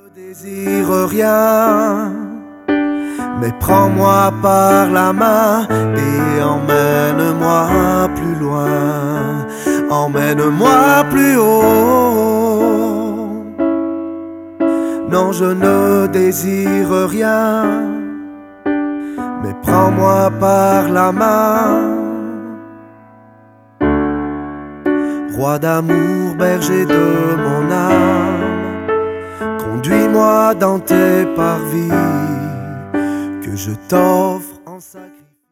Désire rien, mais prends-moi par la main et emmène-moi plus loin, emmène-moi plus haut. Non, je ne désire rien, mais prends-moi par la main. Roi d'amour, berger de mon âme, conduis-moi dans tes parvis, que je t'offre en salut.